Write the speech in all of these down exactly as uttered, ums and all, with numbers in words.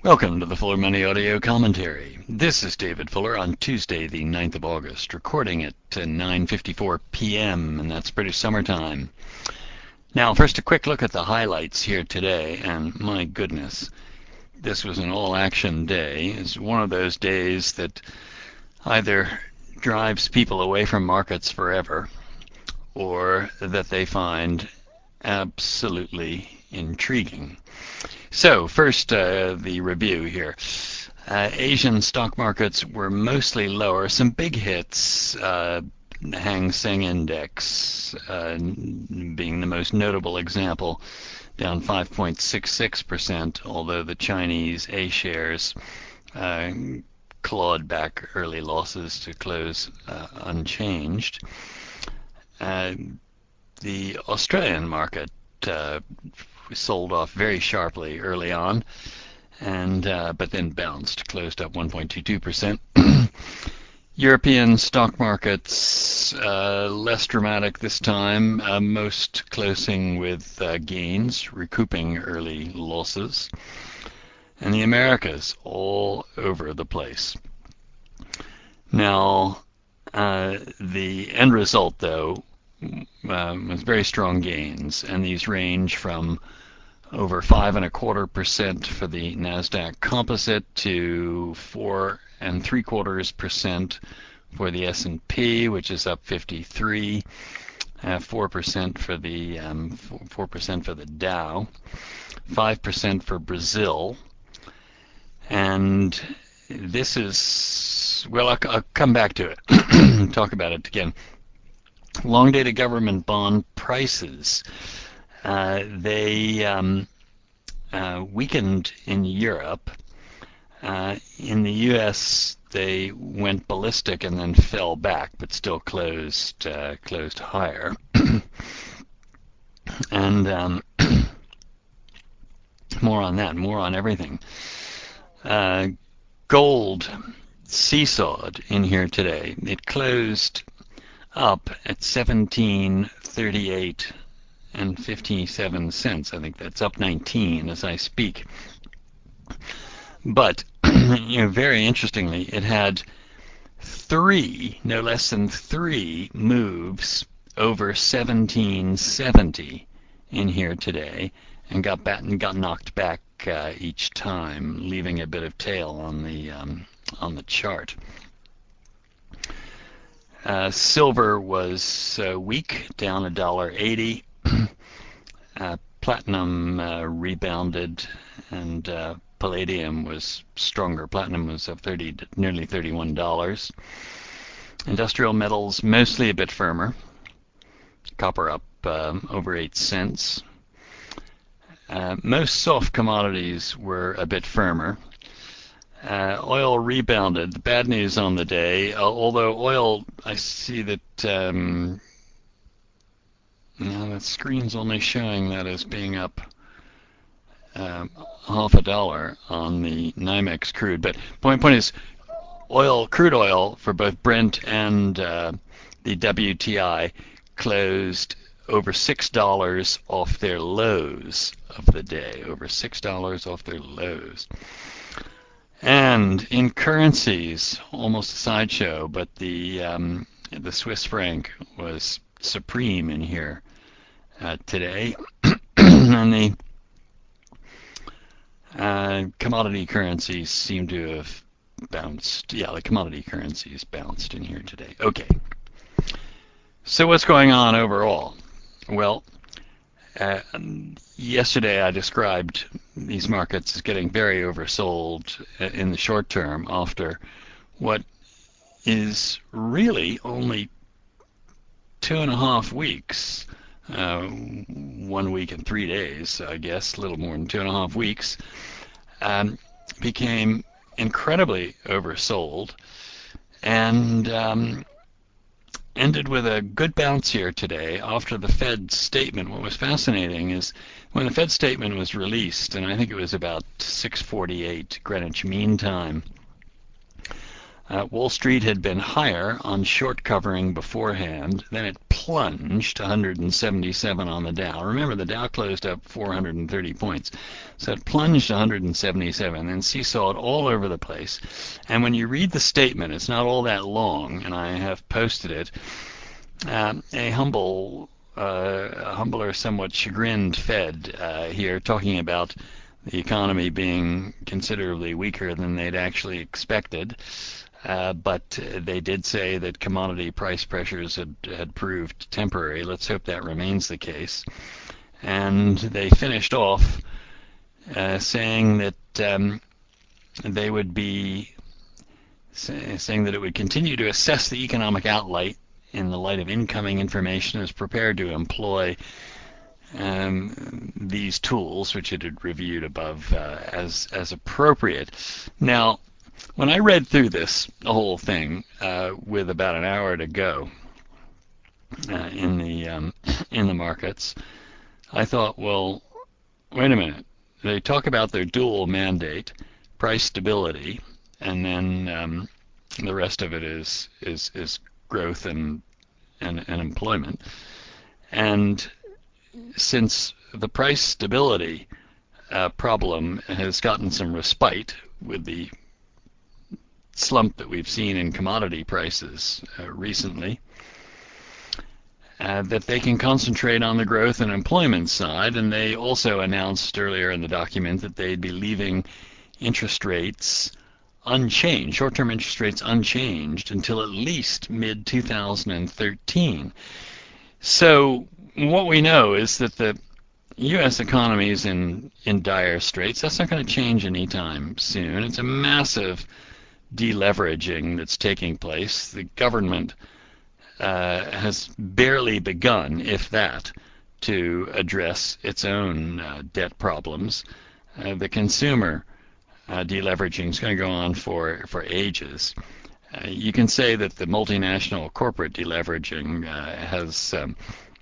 Welcome to the Fuller Money Audio Commentary. This is David Fuller on Tuesday, the ninth of August, recording at nine fifty-four p m, and that's British summertime. Now, first a quick look at the highlights here today, and my goodness, this was an all-action day. It's one of those days that either drives people away from markets forever, or that they find absolutely intriguing. So first, uh, the review here. Uh, Asian stock markets were mostly lower. Some big hits, uh, the Hang Seng Index uh, being the most notable example, down five point six six percent, although the Chinese A-shares uh, clawed back early losses to close uh, unchanged. Uh, the Australian market uh, sold off very sharply early on, and uh, but then bounced, closed up one point two two percent. European stock markets uh, less dramatic this time, uh, most closing with uh, gains, recouping early losses, and the Americas all over the place. Now, uh, the end result, though, um, was very strong gains, and these range from over five and a quarter percent for the Nasdaq Composite to four and three quarters percent for the S and P, which is up fifty-three, uh, four percent for the um, four percent for the Dow, five percent for Brazil, and this is well, I'll, I'll come back to it, talk about it again. Long-dated government bond prices. Uh, they um, uh, weakened in Europe. Uh, in the U S, they went ballistic and then fell back, but still closed uh, closed higher. and um, more on that, more on everything. Uh, gold seesawed in here today. It closed up at seventeen thirty-eight and fifty-seven cents. I think that's up nineteen as I speak. But you know, very interestingly, it had three, no less than three moves over seventeen seventy in here today, and got bat and got knocked back uh, each time, leaving a bit of tail on the um, on the chart. Uh, silver was uh, weak, down a dollar eighty. uh, platinum uh, rebounded, and uh, palladium was stronger. Platinum was up thirty, nearly thirty-one dollars. Industrial metals mostly a bit firmer. Copper up um, over eight cents. Uh, most soft commodities were a bit firmer. Uh, oil rebounded. The bad news on the day, uh, although oil, I see that um, now the screen's only showing that as being up um, half a dollar on the NYMEX crude. But point point is, oil, crude oil for both Brent and uh, the W T I closed over six dollars off their lows of the day. Over six dollars off their lows. And in currencies, almost a sideshow, but the um, the Swiss franc was supreme in here uh, today, and the uh, commodity currencies seem to have bounced. Yeah, the commodity currencies bounced in here today. Okay. So what's going on overall? Well, uh, yesterday I described these markets as getting very oversold in the short term after what is really only two and a half weeks, uh, one week and three days, I guess, a little more than two and a half weeks, um, became incredibly oversold, and um, ended with a good bounce here today after the Fed statement. What was fascinating is when the Fed statement was released, and I think it was about six forty-eight Greenwich Mean Time, uh, Wall Street had been higher on short covering beforehand. Then it plunged to one hundred seventy-seven on the Dow. Remember, the Dow closed up four hundred thirty points. So it plunged to one hundred seventy-seven and seesawed all over the place. And when you read the statement, it's not all that long, and I have posted it. Uh, a humble, uh, a humble or somewhat chagrined Fed uh, here talking about the economy being considerably weaker than they'd actually expected. Uh, but they did say that commodity price pressures had, had proved temporary. Let's hope that remains the case. And they finished off uh, saying that um, they would be say, saying that it would continue to assess the economic outlook in the light of incoming information, is prepared to employ um, these tools, which it had reviewed above, uh, as as appropriate. Now, when I read through this the whole thing uh, with about an hour to go uh, in the um, in the markets, I thought, well, wait a minute. They talk about their dual mandate, price stability, and then um, the rest of it is is is growth and, and and employment. And since the price stability uh, problem has gotten some respite with the slump that we've seen in commodity prices uh, recently, uh, that they can concentrate on the growth and employment side. And they also announced earlier in the document that they'd be leaving interest rates unchanged, short-term interest rates unchanged until at least mid two thousand thirteen. So what we know is that the U S economy is in, in dire straits. That's not going to change anytime soon. It's a massive deleveraging that's taking place. The government uh, has barely begun, if that, to address its own uh, debt problems. Uh, the consumer uh, deleveraging is going to go on for, for ages. Uh, you can say that the multinational corporate deleveraging uh, has um,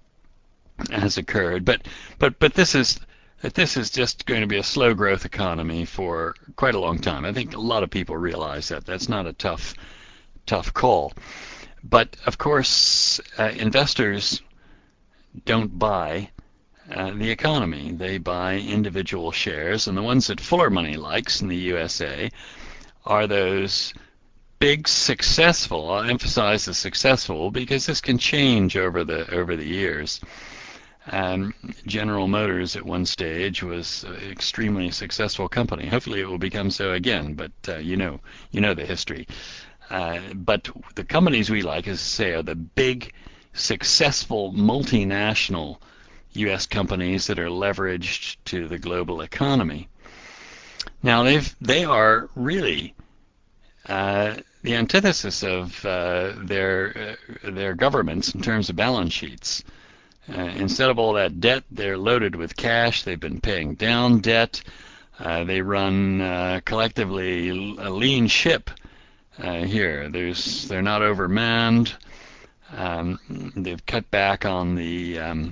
has occurred, but but but this is that this is just going to be a slow growth economy for quite a long time. I think a lot of people realize that. That's not a tough tough call. But of course, uh, investors don't buy uh, the economy. They buy individual shares, and the ones that Fuller Money likes in the U S A are those big successful. I'll emphasize the successful because this can change over the over the years. Um, General Motors at one stage was an extremely successful company. Hopefully, it will become so again. But uh, you know, you know the history. Uh, but the companies we like, as I say, are the big, successful multinational U S companies that are leveraged to the global economy. Now, they've they are really uh, the antithesis of uh, their uh, their governments in terms of balance sheets. Uh, instead of all that debt, they're loaded with cash. They've been paying down debt. Uh, they run uh, collectively a lean ship uh, here. There's they're not overmanned. Um, they've cut back on the um,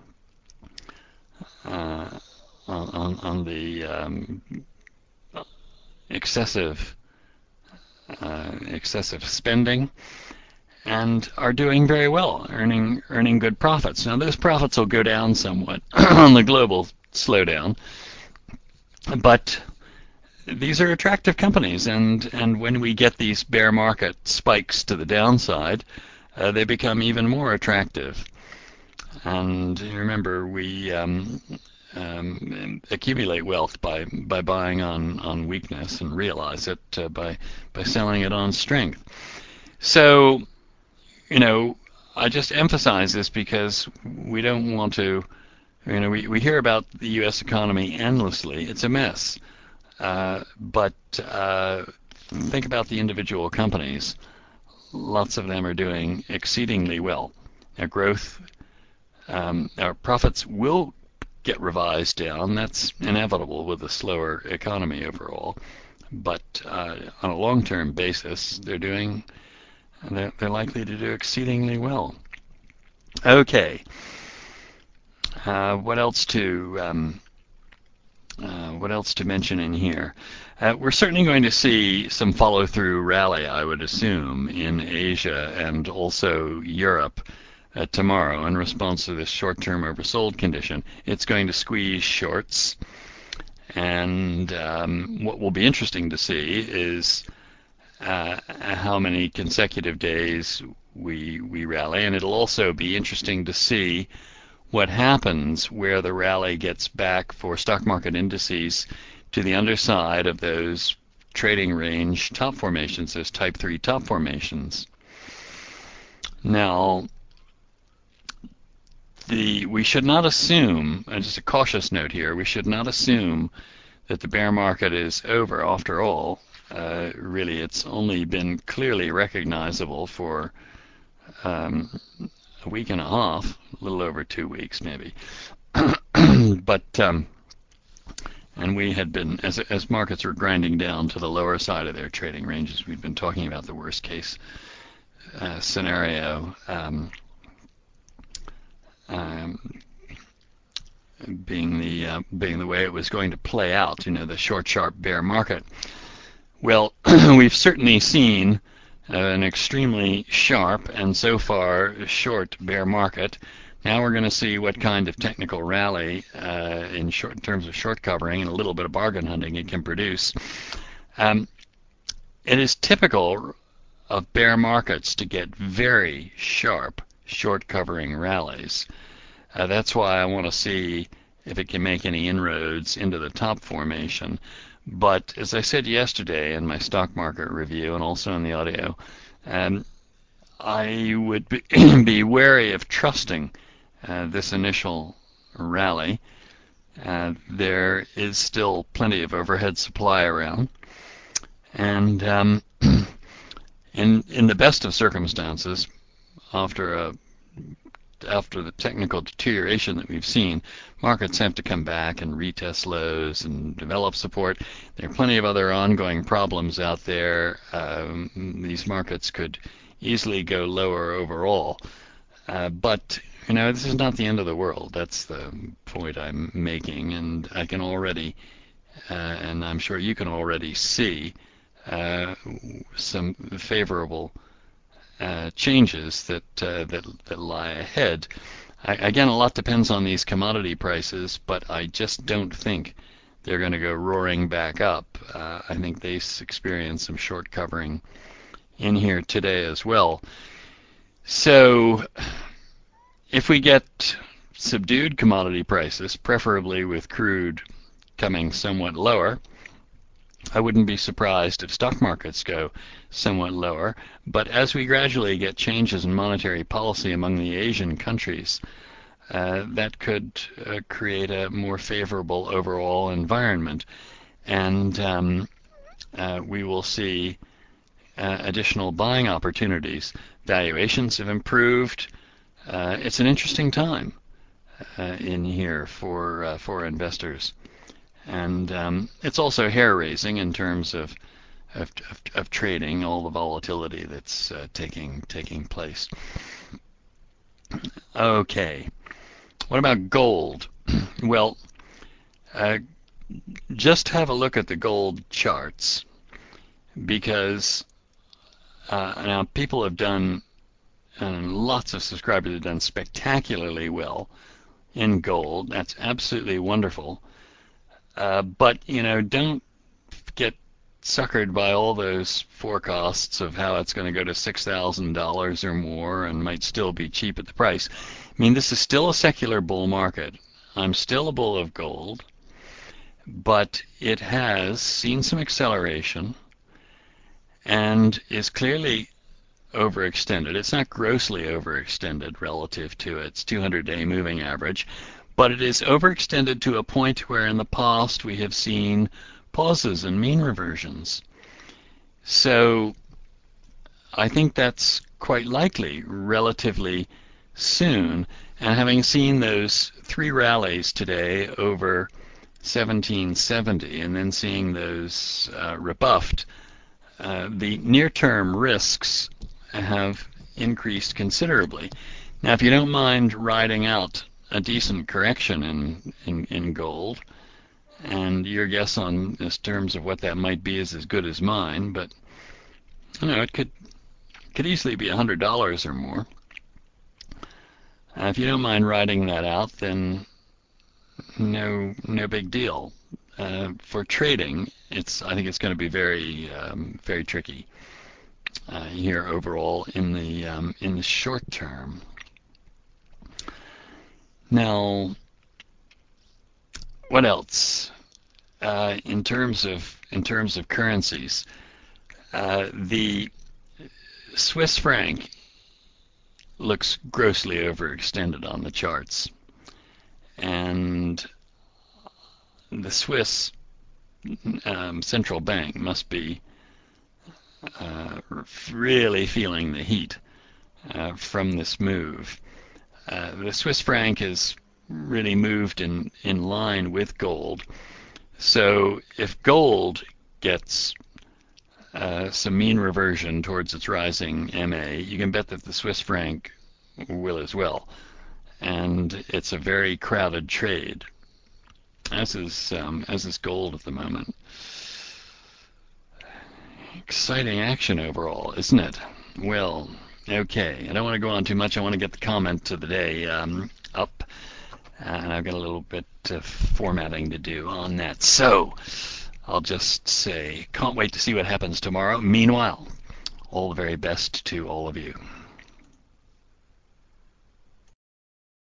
uh, on, on the um, excessive uh, excessive spending, and are doing very well, earning earning good profits. Now those profits will go down somewhat on the global slowdown, but these are attractive companies, and, and when we get these bear market spikes to the downside, uh, they become even more attractive. And remember, we um, um, accumulate wealth by by buying on, on weakness and realize it uh, by by selling it on strength. So, you know, I just emphasize this because we don't want to, you know, we, we hear about the U S economy endlessly. It's a mess. Uh, but uh, think about the individual companies. Lots of them are doing exceedingly well. Their growth, um, our profits will get revised down. That's inevitable with a slower economy overall. But uh, on a long-term basis, they're doing they're, they're likely to do exceedingly well. Okay. Uh, what else to um, uh, what else to mention in here? Uh, we're certainly going to see some follow-through rally, I would assume, in Asia and also Europe uh, tomorrow in response to this short-term oversold condition. It's going to squeeze shorts, and um, what will be interesting to see is uh, how many consecutive days we we rally, and it'll also be interesting to see what happens where the rally gets back for stock market indices to the underside of those trading range top formations, those type three top formations. Now, the we should not assume, and just a cautious note here, we should not assume that the bear market is over. After all, uh, really, it's only been clearly recognizable for um, a week and a half, a little over two weeks maybe. but um, and we had been, as as markets were grinding down to the lower side of their trading ranges, we'd been talking about the worst case uh, scenario um, um, being the uh, being the way it was going to play out. You know, the short, sharp bear market. Well, we've certainly seen uh, an extremely sharp and so far short bear market. Now we're going to see what kind of technical rally uh, in, short, in terms of short covering and a little bit of bargain hunting it can produce. Um, it is typical of bear markets to get very sharp short covering rallies. Uh, that's why I want to see if it can make any inroads into the top formation. But as I said yesterday in my stock market review and also in the audio, um, I would be, be wary of trusting uh, this initial rally. Uh, there is still plenty of overhead supply around, and um, in in the best of circumstances, after a after the technical deterioration that we've seen, markets have to come back and retest lows and develop support. There are plenty of other ongoing problems out there. Um, these markets could easily go lower overall. Uh, but, you know, this is not the end of the world. That's the point I'm making, and I can already, uh, and I'm sure you can already see uh, some favorable Uh, changes that, uh, that that lie ahead. I, again, a lot depends on these commodity prices, but I just don't think they're going to go roaring back up. Uh, I think they experience some short covering in here today as well. So if we get subdued commodity prices, preferably with crude coming somewhat lower, I wouldn't be surprised if stock markets go somewhat lower, but as we gradually get changes in monetary policy among the Asian countries, uh, that could uh, create a more favorable overall environment, and um, uh, we will see uh, additional buying opportunities. Valuations have improved. Uh, it's an interesting time uh, in here for uh, for investors. And um, it's also hair-raising in terms of, of, of, of trading, all the volatility that's uh, taking taking place. Okay, what about gold? Well, uh, just have a look at the gold charts, because uh, now people have done, and lots of subscribers have done spectacularly well in gold. That's absolutely wonderful. Uh, but, you know, don't get suckered by all those forecasts of how it's going to go to six thousand dollars or more and might still be cheap at the price. I mean, this is still a secular bull market. I'm still a bull of gold, but it has seen some acceleration and is clearly overextended. It's not grossly overextended relative to its two hundred day moving average, but it is overextended to a point where in the past we have seen pauses and mean reversions. So I think that's quite likely relatively soon. And having seen those three rallies today over seventeen seventy and then seeing those uh, rebuffed, uh, the near-term risks have increased considerably. Now, if you don't mind riding out a decent correction in, in, in gold, and your guess on this terms of what that might be is as good as mine, but you know, it could could easily be a hundred dollars or more. Uh, if you don't mind writing that out, then no no big deal. Uh, for trading, it's I think it's going to be very um, very tricky uh, here overall in the um, in the short term. Now, what else? Uh, in terms of in terms of currencies, uh, the Swiss franc looks grossly overextended on the charts, and the Swiss um, central bank must be uh, really feeling the heat uh, from this move. Uh, the Swiss franc has really moved in, in line with gold. So if gold gets uh, some mean reversion towards its rising M A, you can bet that the Swiss franc will as well. And it's a very crowded trade, as is um, as is gold at the moment. Exciting action overall, isn't it? Well, okay. I don't want to go on too much. I want to get the comment of the day um, up, and I've got a little bit of formatting to do on that. So I'll just say, can't wait to see what happens tomorrow. Meanwhile, all the very best to all of you.